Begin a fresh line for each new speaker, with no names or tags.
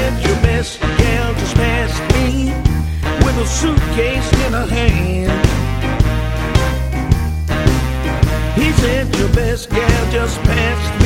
said your best gal just passed me with a suitcase in her hand. He said your best gal just passed